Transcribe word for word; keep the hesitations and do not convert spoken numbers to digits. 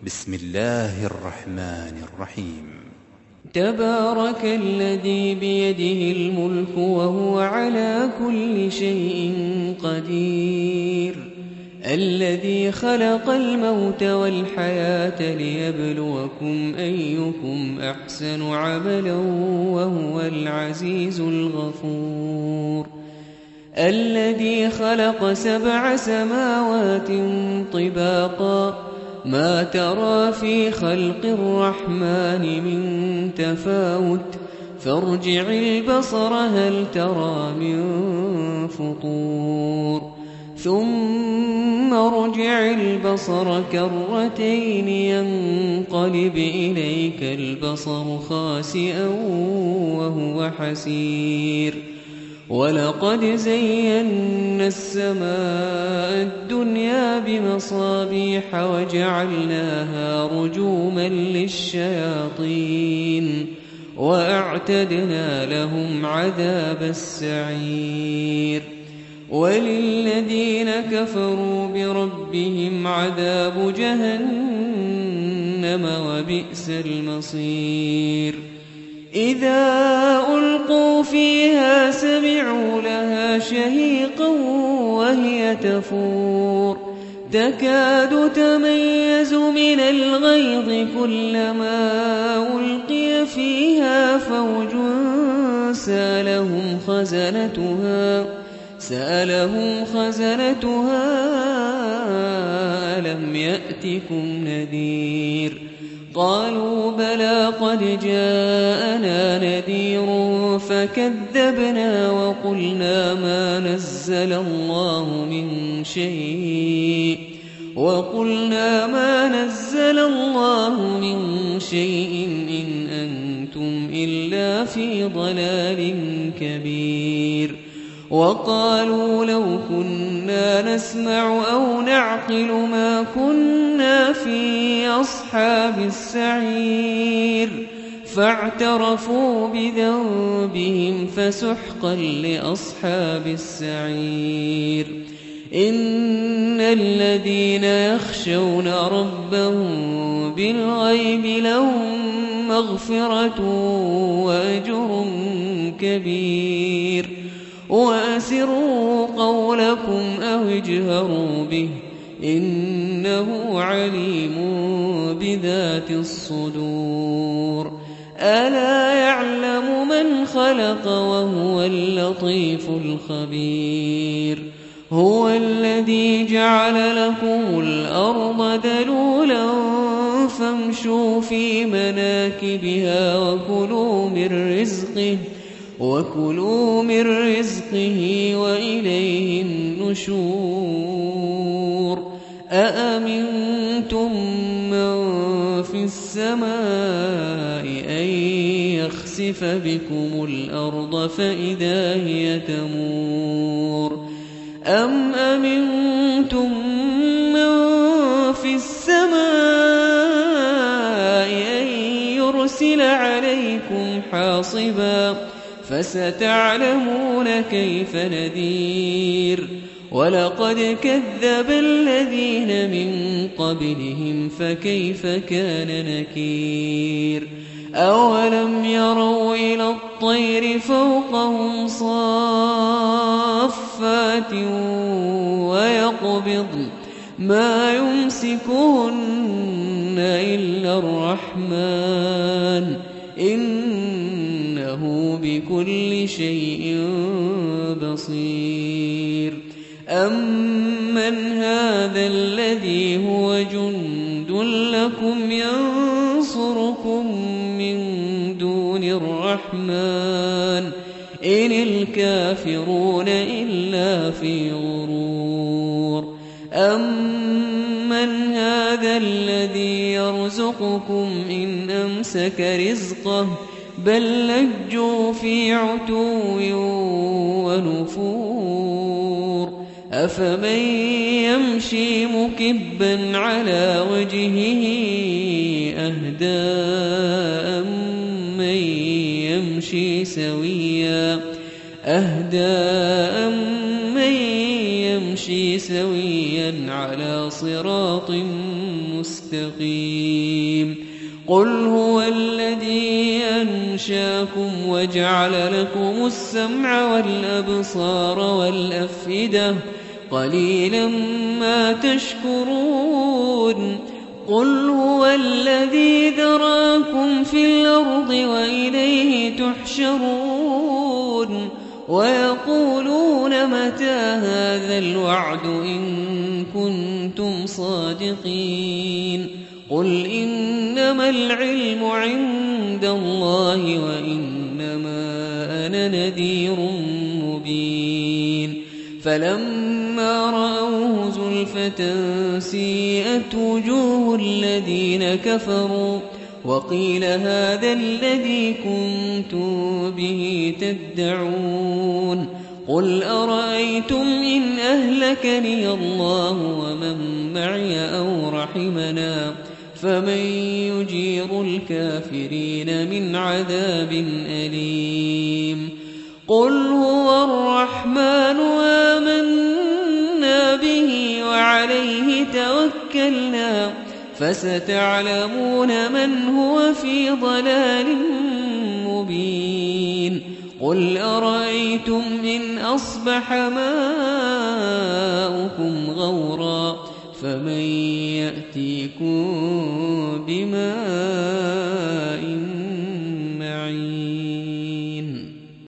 بسم الله الرحمن الرحيم. تبارك الذي بيده الملك وهو على كل شيء قدير، الذي خلق الموت والحياة ليبلوكم أيكم أحسن عملا وهو العزيز الغفور، الذي خلق سبع سماوات طباقا ما ترى في خلق الرحمن من تفاوت فارجع البصر هل ترى من فطور ثم ارجع البصر كرتين ينقلب إليك البصر خاسئا وهو حسير، ولقد زينا السماء الدنيا بمصابيح وجعلناها رجوما للشياطين وأعتدنا لهم عذاب السعير، وللذين كفروا بربهم عذاب جهنم وبئس المصير. إذا ألقوا فيها سمعوا لها شهيقا وهي تفور تكاد تميز من الغيظ كلما ألقي فيها فوج سألهم خزنتها سألهم خزنتها ألم يأتكم نذير؟ قالوا بلى قد جاءنا نذير فكذبنا وقلنا ما نزل الله من شيء وقلنا ما نزل الله من شيء إن أنتم إلا في ضلال كبير. وقالوا لو كنا نسمع أو نعقل ما كنا في أصحاب السعير، فاعترفوا بذنبهم فسحقا لأصحاب السعير. إن الذين يخشون ربهم بالغيب لهم مغفرة وأجر كبير، وأسروا قولكم أو اجهروا به إنه عليم بذات الصدور. ألا يعلم من خلق وهو اللطيف الخبير. هو الذي جعل لكم الأرض ذلولا فامشوا في مناكبها وكلوا من رزقه وكلوا من رزقه وإليه النشور. أأمنتم من في السماء أن يخسف بكم الأرض فإذا هي تمور، أم أمنتم من في السماء أن يرسل عليكم حاصبا فستعلمون كيف نذير. ولقد كذب الذين من قبلهم فكيف كان نكير. أولم يروا إلى الطير فوقهم صافات ويقبضن ما يمسكهن إلا الرحمن إنه بكل شيء بصير. أمن هذا الذي هو جند لكم ينصركم من دون الرحمن إن الكافرون إلا في غرور. أمن هذا الذي يرزقكم إن أمسك رزقه بل لجوا في عتو ونفور. أفمن يمشي مكبا على وجهه أهدى أمن يمشي سويا أهدى أمن يمشي سويا على صراط مستقيم. مستقيم قل هو الذي أنشاكم وجعل لكم السمع والأبصار والأفئدة قليلا ما تشكرون قل هو الذي ذراكم في الأرض وإليه تحشرون ويقولون متى هذا الوعد إن كنتم صادقين قل إنما العلم عند الله وإنما أنا نذير مبين فلما رأوه زلفة سيئت وجوه الذين كفروا وقيل هذا الذي كنتم به تدعون قل أرأيتم إن أهلكني الله ومن معي أو رحمنا فمن يجير الكافرين من عذاب أليم قل هو الرحمن آمنا به وعليه توكلنا فستعلمون من هو في ضلال مبين قل أرأيتم إن أصبح ماؤكم غورا فمن يأتيكم بماء